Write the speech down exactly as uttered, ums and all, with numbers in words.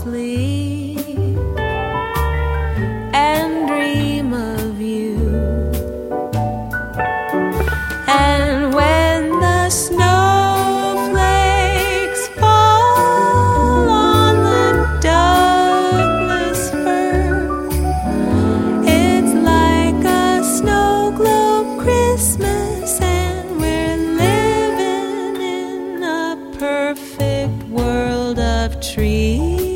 sleep and dream of you. And when the snowflakes fall on the Douglas fir, it's like a snow globe Christmas, and we're living in a perfect world of trees.